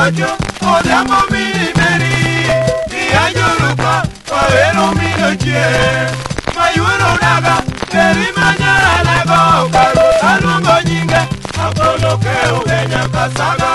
ocho, odamo mi meri, iya yoruba, pavero mi noche, mayuro naga, peri mañana nago, paro talungo nyinga, apolo que uveña kasaga.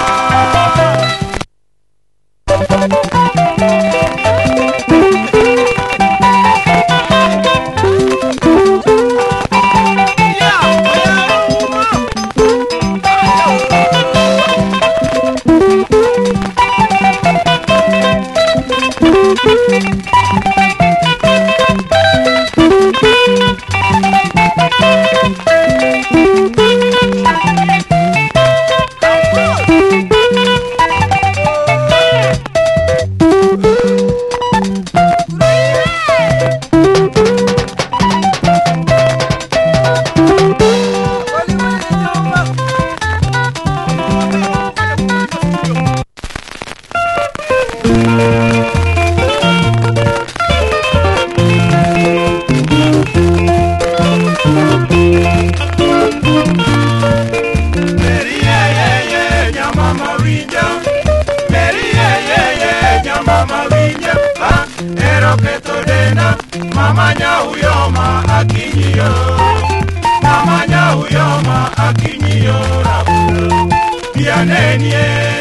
Mama nyahuyoma akinyiyo, mama nyahuyoma akinyiyo rabulo, bianenie.